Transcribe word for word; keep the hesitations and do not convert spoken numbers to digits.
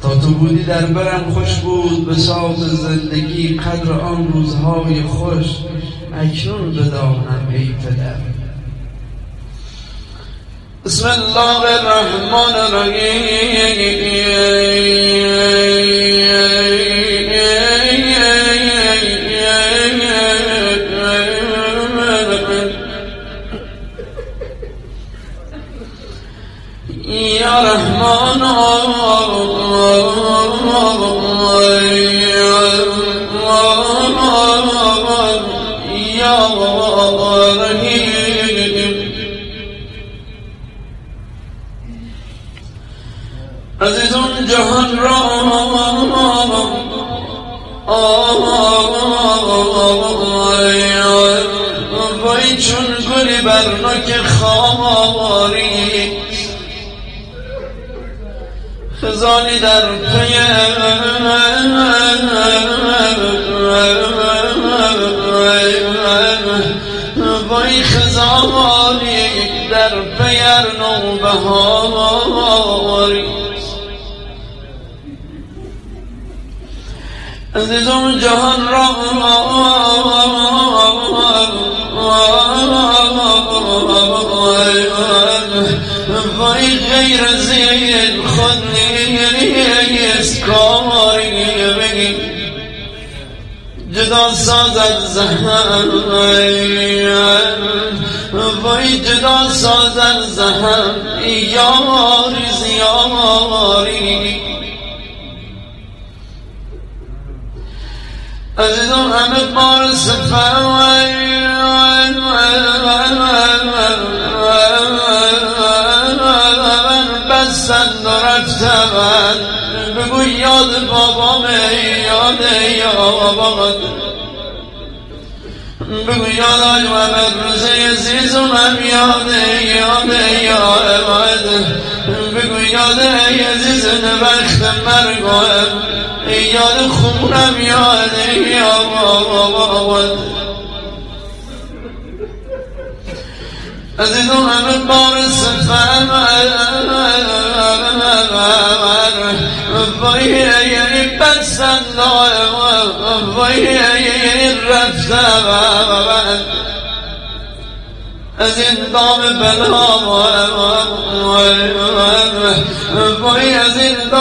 تا تو بودی در برم خوش بود به ساز زندگی، قدر آن روزهای خوش اکنون بدانم ای پدر. بسم الله الرحمن الرحیم. یا رحمان یا رحیم. عزیزان جهان را وای چون گلی بر نوک خاری، خزانی در پی وای خزانی در پی نوبهاری. عزیزان جهان را وای غیر زید خود نیست کاری بگی، جدا سازد زهر وای جدا سازد زهر یاری زیاری. عزیزان همه بار سفر بستند و رفتند، بگو یاد بابام یاد یاباد، بگو یاد آی محمد روزه عزیزم یاد یاد یاباد، بگو یاد عزیز وقت مرگم یاد خونم یاد یاباد. عزیزم همه بار سفر وای یعنی بستند وای یعنی رفتند از این دام بلا وای از این